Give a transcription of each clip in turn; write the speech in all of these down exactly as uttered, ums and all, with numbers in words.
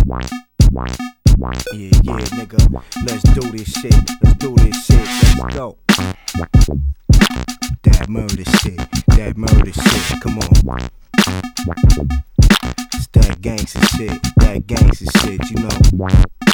Yeah, yeah, nigga. Let's do this shit. Let's do this shit. Let's go. That murder shit. That murder shit. Come on. It's that gangsta shit. That gangsta shit, you know.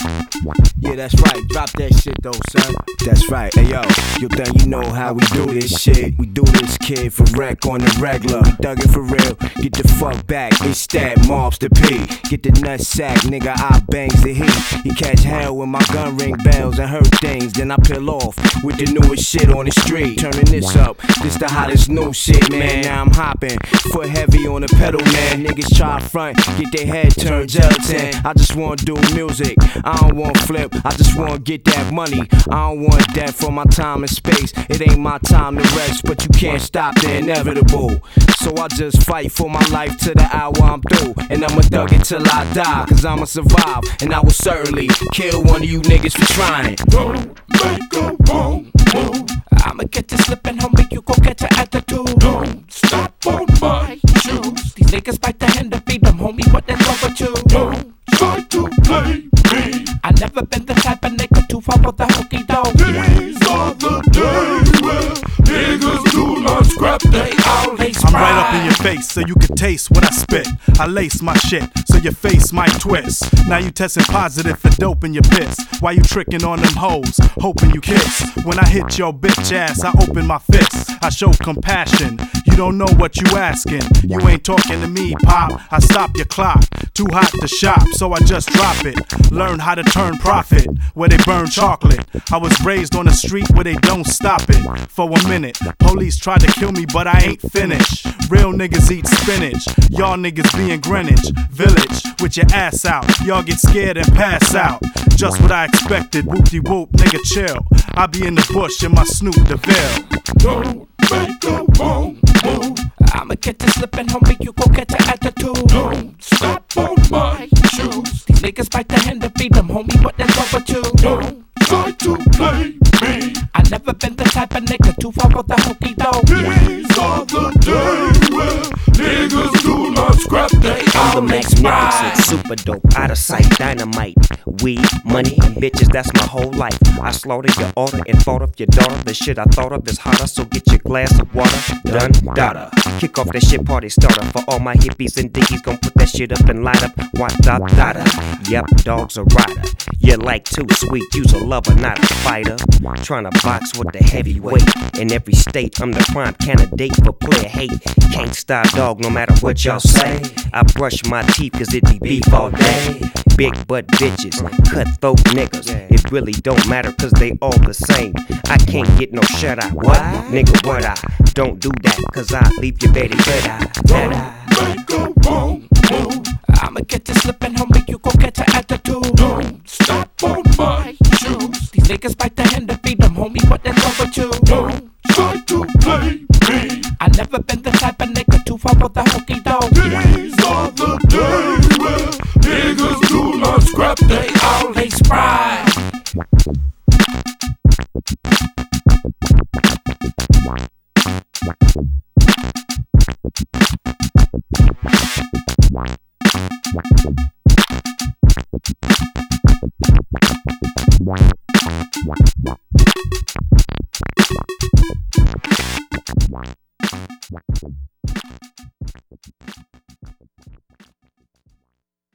Yeah, that's right. Drop that shit though, son. That's right. Hey yo, you think you know how we do this shit? We do this, kid, for wreck on the regular. We thuggin' for real. Get the fuck back. It's that mobs the P. Get the nut sack, nigga. I bangs the heat. You catch hell when my gun ring bells and hurt things. Then I peel off with the newest shit on the street. Turning this up. This the hottest new shit, man. Now I'm hopping. Foot heavy on the pedal, man. Niggas try front, get their head turned gelatin. I just wanna do music. I don't want flip, I just wanna get that money. I don't want that for my time and space. It ain't my time to rest, but you can't stop the inevitable. So I just fight for my life to the hour I'm through. And I'ma thug it till I die, cause I'ma survive. And I will certainly kill one of you niggas for trying. Don't make a wrong move. I'ma get you slipping, homie, you gon' get your attitude. Don't stop on my shoes. These niggas bite the hand to feed them, homie, what the wrong with you? Don't try to play me. I never been the type of nigga to follow the hokey dog. These are the days where niggas do not scrap, they always I'm right up in your face so you can taste what I spit. I lace my shit so your face might twist. Now you testing positive for dope in your piss. Why you tricking on them hoes, hoping you kiss? When I hit your bitch ass, I open my fists. I show compassion, you don't know what you asking. You ain't talking to me, pop, I stop your clock. Too hot to shop, so I just drop it. Learn how to turn profit, where they burn chocolate. I was raised on a street where they don't stop it. For a minute, police tried to kill me, but I ain't finished. Real niggas eat spinach, y'all niggas be in Greenwich Village with your ass out. Y'all get scared and pass out. Just what I expected, whoop-de-whoop, nigga chill. I be in the bush in my Snoop DeVille. Don't make a wrong move. I'ma get you slipping, homie, you gon' get your attitude. Don't stop on my shoes. These niggas bite the hand to feed them, homie, what the wrong with you? Don't try to play me. I never been the type of nigga to follow the hokey dog. These are the days where niggas do not scrap, they I'm the always magnificent, super dope, out of sight, dynamite. Weed, money, and bitches, that's my whole life. I slaughter your order and thought of your daughter. The shit I thought of is hotter, so get your glass of water. Done, dada. Kick off that shit party starter. For all my hippies and diggies, gon' put that shit up and light up. What da da da. Yep, dog's a rider. You're like too sweet, you's a lover, not a fighter. Tryna box with the heavyweight. In every state, I'm the prime candidate for player hate. Can't stop dog no matter what y'all say. I brush my teeth cause it be beef all day. Big butt bitches, cutthroat niggas. It really don't matter cause they all the same. I can't get no shut eye. What? Nigga, what I don't do that cause I leave your baby better. Don't make a wrong move. I'ma get you slipping, homie, you gon' get your attitude. Don't stop on my shoes. These niggas bite the hand to feed them, homie, what the wrong with you? Don't try to play me. I never been the type of nigga to follow the hokey dog. These are the days where niggas do not scrap, they always Pride.